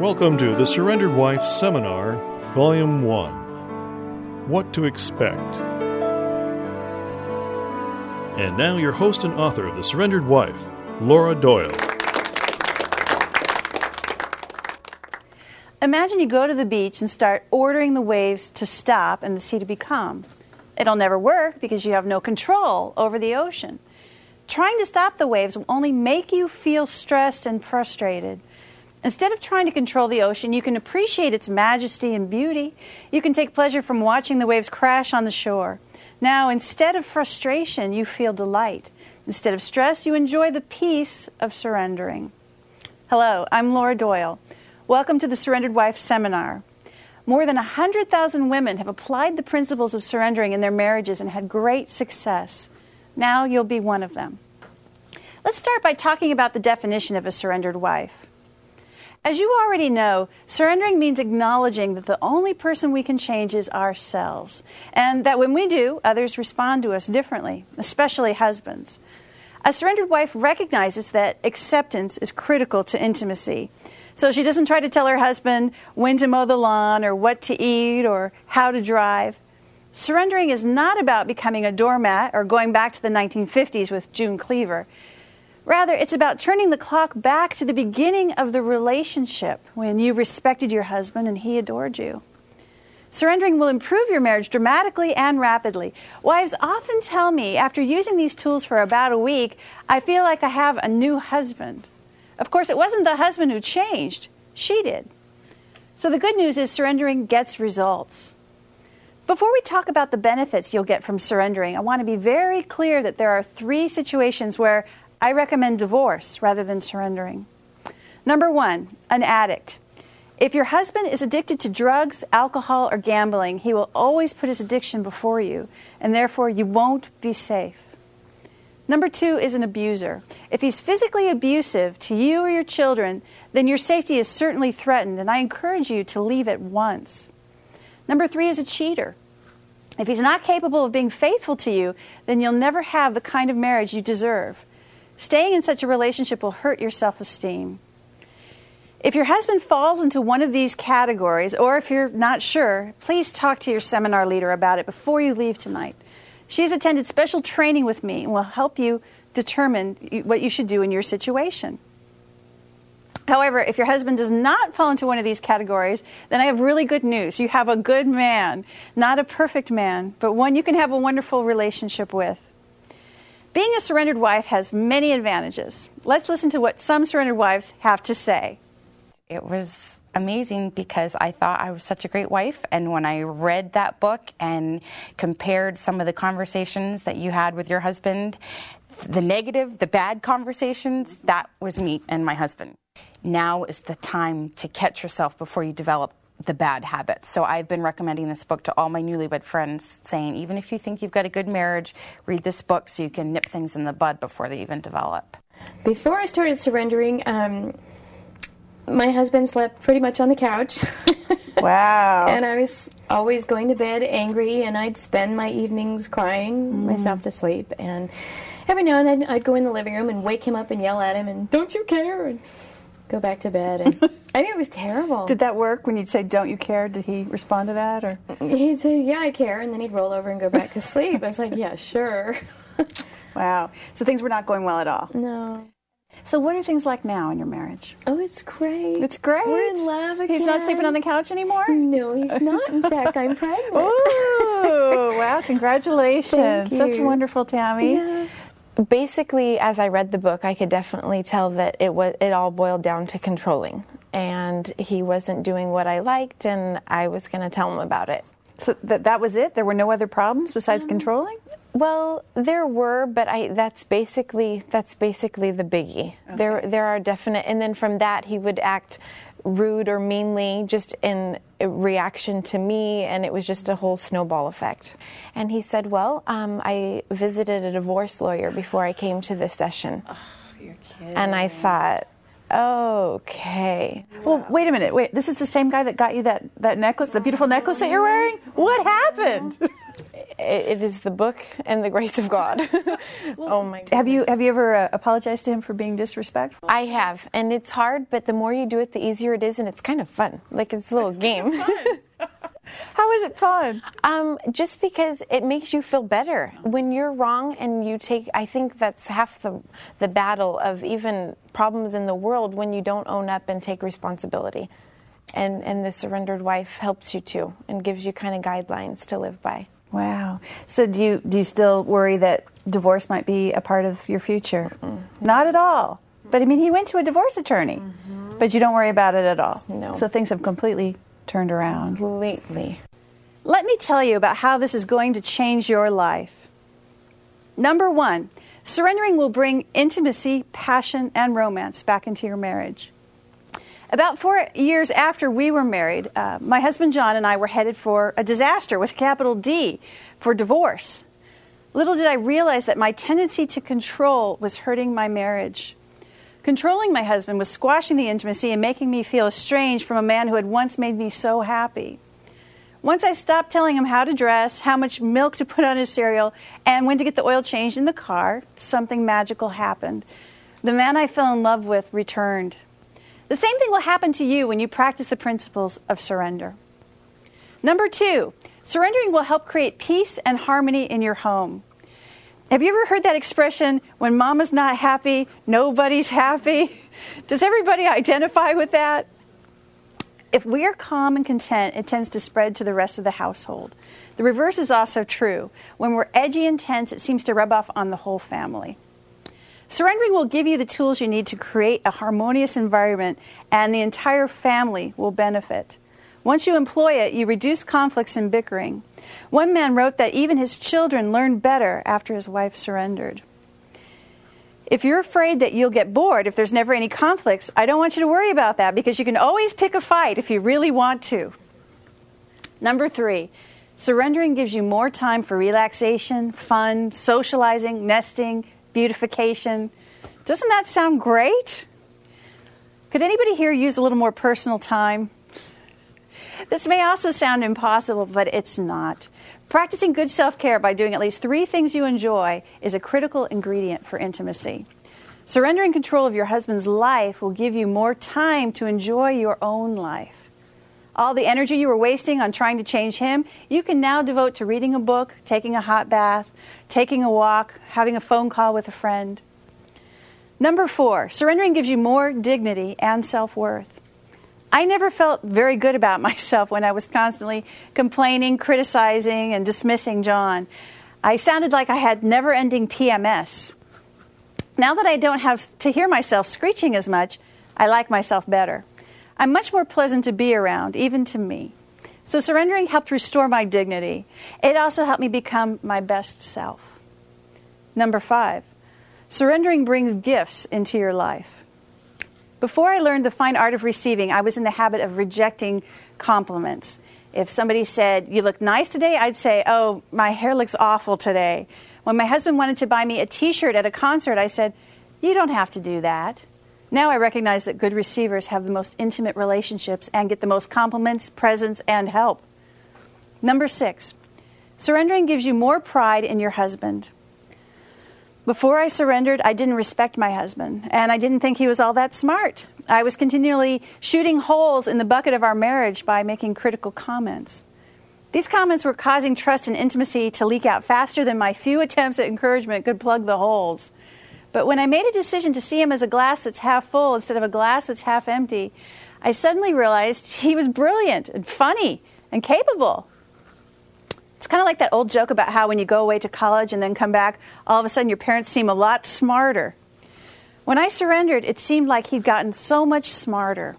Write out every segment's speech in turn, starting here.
Welcome to the Surrendered Wife Seminar, Volume 1. What to Expect. And now your host and author of The Surrendered Wife, Laura Doyle. Imagine you go to the beach and start ordering the waves to stop and the sea to be calm. It'll never work because you have no control over the ocean. Trying to stop the waves will only make you feel stressed and frustrated. Instead of trying to control the ocean, you can appreciate its majesty and beauty. You can take pleasure from watching the waves crash on the shore. Now, instead of frustration, you feel delight. Instead of stress, you enjoy the peace of surrendering. Hello, I'm Laura Doyle. Welcome to the Surrendered Wife Seminar. More than 100,000 women have applied the principles of surrendering in their marriages and had great success. Now you'll be one of them. Let's start by talking about the definition of a surrendered wife. As you already know, surrendering means acknowledging that the only person we can change is ourselves, and that when we do, others respond to us differently, especially husbands. A surrendered wife recognizes that acceptance is critical to intimacy. So she doesn't try to tell her husband when to mow the lawn or what to eat or how to drive. Surrendering is not about becoming a doormat or going back to the 1950s with June Cleaver. Rather, it's about turning the clock back to the beginning of the relationship when you respected your husband and he adored you. Surrendering will improve your marriage dramatically and rapidly. Wives often tell me, after using these tools for about a week, I feel like I have a new husband. Of course, it wasn't the husband who changed. She did. So the good news is surrendering gets results. Before we talk about the benefits you'll get from surrendering, I want to be very clear that there are 3 situations where I recommend divorce rather than surrendering. Number 1, an addict. If your husband is addicted to drugs, alcohol, or gambling, he will always put his addiction before you, and therefore you won't be safe. Number 2 is an abuser. If he's physically abusive to you or your children, then your safety is certainly threatened, and I encourage you to leave at once. Number 3 is a cheater. If he's not capable of being faithful to you, then you'll never have the kind of marriage you deserve. Staying in such a relationship will hurt your self-esteem. If your husband falls into one of these categories, or if you're not sure, please talk to your seminar leader about it before you leave tonight. She's attended special training with me and will help you determine what you should do in your situation. However, if your husband does not fall into one of these categories, then I have really good news. You have a good man, not a perfect man, but one you can have a wonderful relationship with. Being a surrendered wife has many advantages. Let's listen to what some surrendered wives have to say. It was amazing because I thought I was such a great wife, and when I read that book and compared some of the conversations that you had with your husband, the negative, the bad conversations, that was me and my husband. Now is the time to catch yourself before you develop the bad habits. So I've been recommending this book to all my newlywed friends, saying even if you think you've got a good marriage, read this book so you can nip things in the bud before they even develop. Before I started surrendering, my husband slept pretty much on the couch. Wow. And I was always going to bed angry, and I'd spend my evenings crying myself to sleep. And every now and then I'd go in the living room and wake him up and yell at him and, "Don't you care?" and go back to bed. And I mean, it was terrible. Did that work when you'd say, "Don't you care"? Did he respond to that? Or he'd say, "Yeah, I care," and then he'd roll over and go back to sleep. I was like, "Yeah, sure." Wow. So things were not going well at all. No. So what are things like now in your marriage? Oh, it's great. It's great. We're in love again. He's not sleeping on the couch anymore? No, he's not. In fact, I'm pregnant. Oh, wow. Congratulations. Thank you. That's wonderful, Tammy. Yeah. Basically, as I read the book, I could definitely tell that it all boiled down to controlling. And he wasn't doing what I liked, and I was going to tell him about it. So that was it? There were no other problems besides controlling? Well, there were, but that's basically the biggie. Okay. There are definite, and then from that he would act rude or meanly just in reaction to me, and it was just a whole snowball effect. And he said, well, I visited a divorce lawyer before I came to this session. Oh, you're kidding. And I thought, okay. Well, wait a minute. Wait, this is the same guy that got you that necklace, the beautiful necklace that you're wearing? What happened? it is the book and the grace of God. Oh my goodness. Have you ever apologized to him for being disrespectful? I have, and it's hard, but the more you do it, the easier it is, and it's kind of fun. Like, it's a little game. How is it fun? Just because it makes you feel better. When you're wrong and you take, I think that's half the battle of even problems in the world, when you don't own up and take responsibility. And the surrendered wife helps you to and gives you kind of guidelines to live by. Wow. So do you still worry that divorce might be a part of your future? Not at all. But I mean, he went to a divorce attorney. But you don't worry about it at all. No. So things have completely turned around. Completely. Let me tell you about how this is going to change your life. Number 1, surrendering will bring intimacy, passion, and romance back into your marriage. About 4 years after we were married, my husband John and I were headed for a disaster with a capital D, for divorce. Little did I realize that my tendency to control was hurting my marriage. Controlling my husband was squashing the intimacy and making me feel estranged from a man who had once made me so happy. Once I stopped telling him how to dress, how much milk to put on his cereal, and when to get the oil changed in the car, something magical happened. The man I fell in love with returned. The same thing will happen to you when you practice the principles of surrender. Number 2, surrendering will help create peace and harmony in your home. Have you ever heard that expression, when mama's not happy, nobody's happy? Does everybody identify with that? If we are calm and content, it tends to spread to the rest of the household. The reverse is also true. When we're edgy and tense, it seems to rub off on the whole family. Surrendering will give you the tools you need to create a harmonious environment, and the entire family will benefit. Once you employ it, you reduce conflicts and bickering. One man wrote that even his children learned better after his wife surrendered. If you're afraid that you'll get bored if there's never any conflicts, I don't want you to worry about that, because you can always pick a fight if you really want to. Number 3, surrendering gives you more time for relaxation, fun, socializing, nesting, beautification. Doesn't that sound great? Could anybody here use a little more personal time? This may also sound impossible, but it's not. Practicing good self-care by doing at least 3 things you enjoy is a critical ingredient for intimacy. Surrendering control of your husband's life will give you more time to enjoy your own life. All the energy you were wasting on trying to change him, you can now devote to reading a book, taking a hot bath, taking a walk, having a phone call with a friend. Number 4, surrendering gives you more dignity and self-worth. I never felt very good about myself when I was constantly complaining, criticizing, and dismissing John. I sounded like I had never-ending PMS. Now that I don't have to hear myself screeching as much, I like myself better. I'm much more pleasant to be around, even to me. So surrendering helped restore my dignity. It also helped me become my best self. Number 5, surrendering brings gifts into your life. Before I learned the fine art of receiving, I was in the habit of rejecting compliments. If somebody said, "You look nice today," I'd say, "Oh, my hair looks awful today." When my husband wanted to buy me a t-shirt at a concert, I said, "You don't have to do that." Now I recognize that good receivers have the most intimate relationships and get the most compliments, presents, and help. Number 6, surrendering gives you more pride in your husband. Before I surrendered, I didn't respect my husband, and I didn't think he was all that smart. I was continually shooting holes in the bucket of our marriage by making critical comments. These comments were causing trust and intimacy to leak out faster than my few attempts at encouragement could plug the holes. But when I made a decision to see him as a glass that's half full instead of a glass that's half empty, I suddenly realized he was brilliant and funny and capable. It's kind of like that old joke about how when you go away to college and then come back, all of a sudden your parents seem a lot smarter. When I surrendered, it seemed like he'd gotten so much smarter.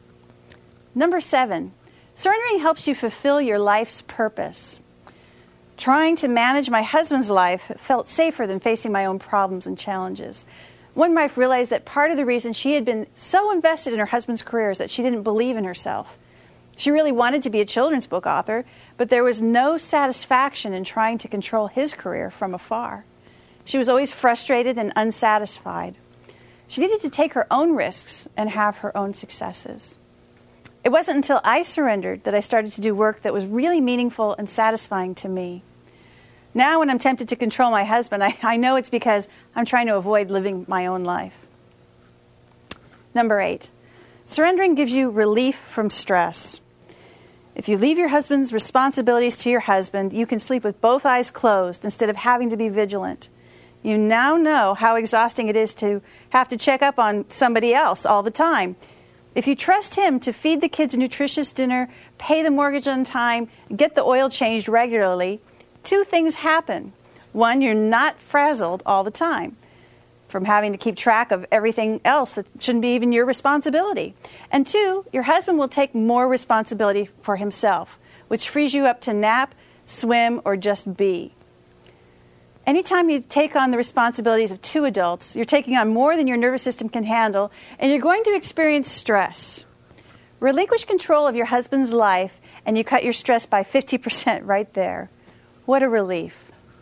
Number 7, surrendering helps you fulfill your life's purpose. Trying to manage my husband's life felt safer than facing my own problems and challenges. One wife realized that part of the reason she had been so invested in her husband's career is that she didn't believe in herself. She really wanted to be a children's book author, but there was no satisfaction in trying to control his career from afar. She was always frustrated and unsatisfied. She needed to take her own risks and have her own successes. It wasn't until I surrendered that I started to do work that was really meaningful and satisfying to me. Now when I'm tempted to control my husband, I know it's because I'm trying to avoid living my own life. Number 8, surrendering gives you relief from stress. If you leave your husband's responsibilities to your husband, you can sleep with both eyes closed instead of having to be vigilant. You now know how exhausting it is to have to check up on somebody else all the time. If you trust him to feed the kids a nutritious dinner, pay the mortgage on time, get the oil changed regularly, 2 things happen. 1, you're not frazzled all the time from having to keep track of everything else that shouldn't be even your responsibility. And 2, your husband will take more responsibility for himself, which frees you up to nap, swim, or just be. Anytime you take on the responsibilities of 2 adults, you're taking on more than your nervous system can handle, and you're going to experience stress. Relinquish control of your husband's life, and you cut your stress by 50% right there. What a relief.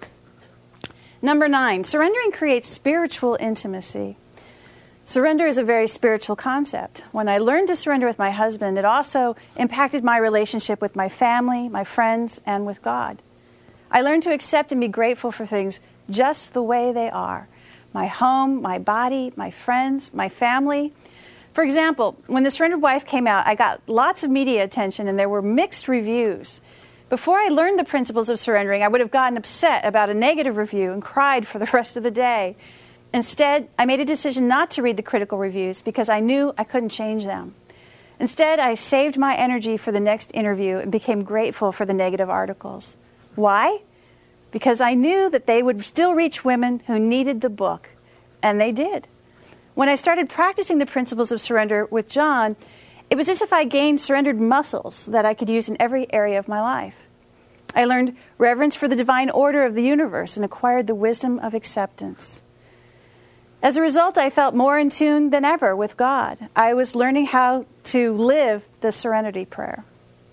Number 9, surrendering creates spiritual intimacy. Surrender is a very spiritual concept. When I learned to surrender with my husband, it also impacted my relationship with my family, my friends, and with God. I learned to accept and be grateful for things just the way they are. My home, my body, my friends, my family. For example, when The Surrendered Wife came out, I got lots of media attention and there were mixed reviews. Before I learned the principles of surrendering, I would have gotten upset about a negative review and cried for the rest of the day. Instead, I made a decision not to read the critical reviews because I knew I couldn't change them. Instead, I saved my energy for the next interview and became grateful for the negative articles. Why? Because I knew that they would still reach women who needed the book, and they did. When I started practicing the principles of surrender with John, it was as if I gained surrendered muscles that I could use in every area of my life. I learned reverence for the divine order of the universe and acquired the wisdom of acceptance. As a result, I felt more in tune than ever with God. I was learning how to live the serenity prayer.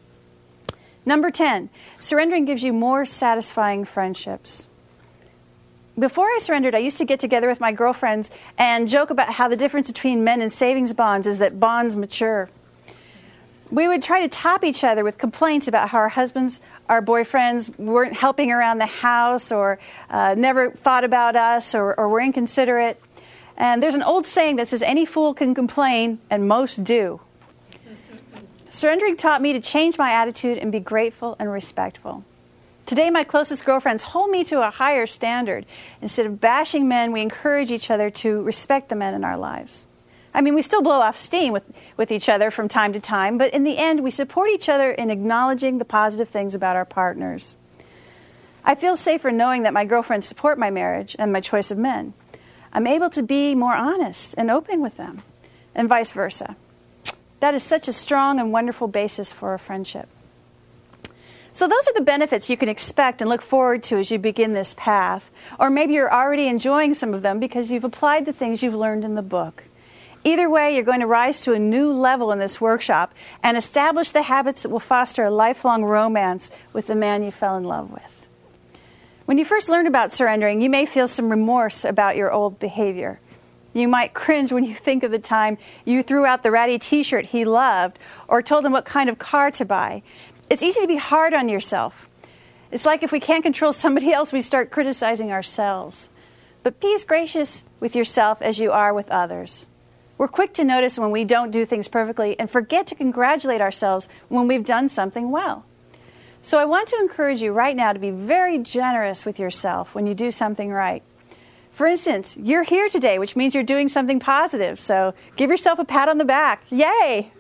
Number 10, surrendering gives you more satisfying friendships. Before I surrendered, I used to get together with my girlfriends and joke about how the difference between men and savings bonds is that bonds mature. We would try to top each other with complaints about how our husbands, our boyfriends weren't helping around the house or never thought about us or were inconsiderate. And there's an old saying that says any fool can complain, and most do. Surrendering taught me to change my attitude and be grateful and respectful. Today, my closest girlfriends hold me to a higher standard. Instead of bashing men, we encourage each other to respect the men in our lives. I mean, we still blow off steam with each other from time to time, but in the end, we support each other in acknowledging the positive things about our partners. I feel safer knowing that my girlfriends support my marriage and my choice of men. I'm able to be more honest and open with them, and vice versa. That is such a strong and wonderful basis for a friendship. So those are the benefits you can expect and look forward to as you begin this path. Or maybe you're already enjoying some of them because you've applied the things you've learned in the book. Either way, you're going to rise to a new level in this workshop and establish the habits that will foster a lifelong romance with the man you fell in love with. When you first learn about surrendering, you may feel some remorse about your old behavior. You might cringe when you think of the time you threw out the ratty t-shirt he loved or told him what kind of car to buy. It's easy to be hard on yourself. It's like if we can't control somebody else, we start criticizing ourselves. But be as gracious with yourself as you are with others. We're quick to notice when we don't do things perfectly and forget to congratulate ourselves when we've done something well. So I want to encourage you right now to be very generous with yourself when you do something right. For instance, you're here today, which means you're doing something positive. So give yourself a pat on the back. Yay!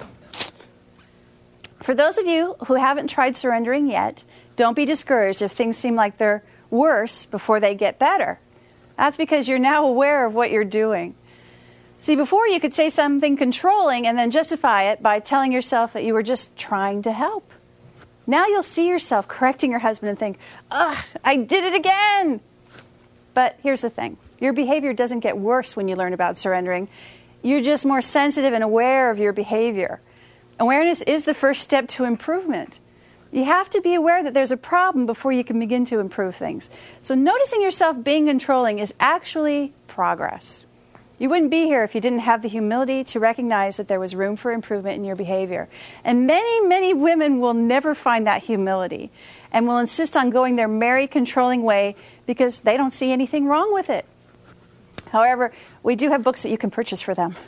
For those of you who haven't tried surrendering yet, don't be discouraged if things seem like they're worse before they get better. That's because you're now aware of what you're doing. See, before you could say something controlling and then justify it by telling yourself that you were just trying to help. Now you'll see yourself correcting your husband and think, ugh, I did it again. But here's the thing. Your behavior doesn't get worse when you learn about surrendering. You're just more sensitive and aware of your behavior. Awareness is the first step to improvement. You have to be aware that there's a problem before you can begin to improve things. So noticing yourself being controlling is actually progress. You wouldn't be here if you didn't have the humility to recognize that there was room for improvement in your behavior. And many, many women will never find that humility and will insist on going their merry, controlling way because they don't see anything wrong with it. However, we do have books that you can purchase for them.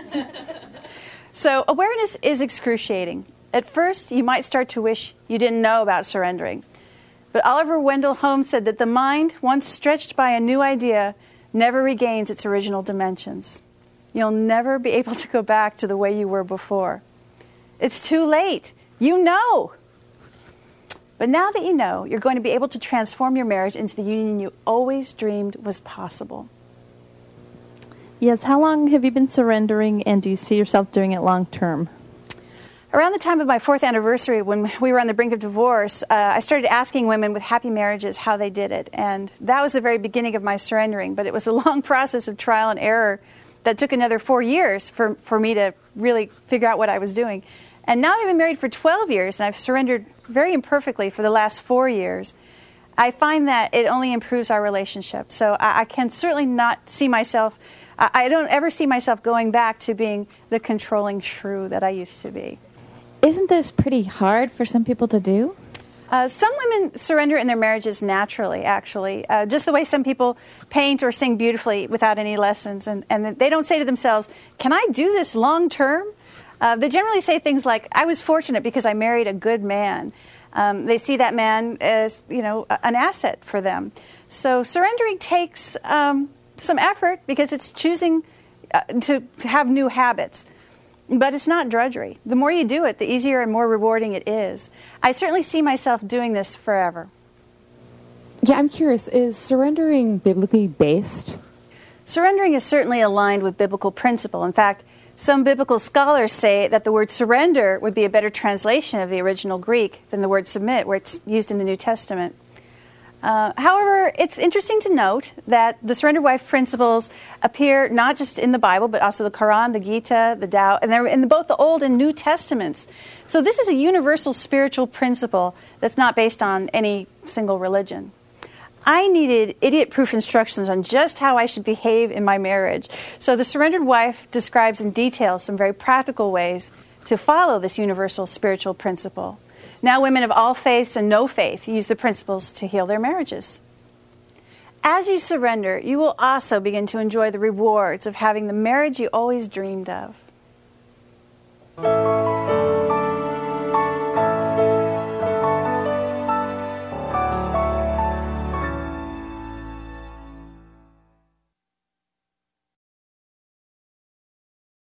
So awareness is excruciating. At first, you might start to wish you didn't know about surrendering. But Oliver Wendell Holmes said that the mind, once stretched by a new idea, never regains its original dimensions. You'll never be able to go back to the way you were before. It's too late. You know. But now that you know, you're going to be able to transform your marriage into the union you always dreamed was possible. Yes, how long have you been surrendering, and do you see yourself doing it long term? Around the time of my 4th anniversary, when we were on the brink of divorce, I started asking women with happy marriages how they did it. And that was the very beginning of my surrendering. But it was a long process of trial and error that took another 4 years for me to really figure out what I was doing. And now that I've been married for 12 years, and I've surrendered very imperfectly for the last 4 years, I find that it only improves our relationship. So I can certainly not see myself, I don't ever see myself going back to being the controlling shrew that I used to be. Isn't this pretty hard for some people to do? Some women surrender in their marriages naturally, actually, just the way some people paint or sing beautifully without any lessons. And they don't say to themselves, can I do this long term? They generally say things like, I was fortunate because I married a good man. They see that man as, an asset for them. So surrendering takes some effort because it's choosing to have new habits. But it's not drudgery. The more you do it, the easier and more rewarding it is. I certainly see myself doing this forever. Yeah, I'm curious, is surrendering biblically based? Surrendering is certainly aligned with biblical principle. In fact, some biblical scholars say that the word surrender would be a better translation of the original Greek than the word submit, where it's used in the New Testament. However, it's interesting to note that the surrender wife principles appear not just in the Bible, but also the Quran, the Gita, the Tao, and they're in both the Old and New Testaments. So this is a universal spiritual principle that's not based on any single religion. I needed idiot-proof instructions on just how I should behave in my marriage. So the surrendered wife describes in detail some very practical ways to follow this universal spiritual principle. Now women of all faiths and no faith use the principles to heal their marriages. As you surrender, you will also begin to enjoy the rewards of having the marriage you always dreamed of.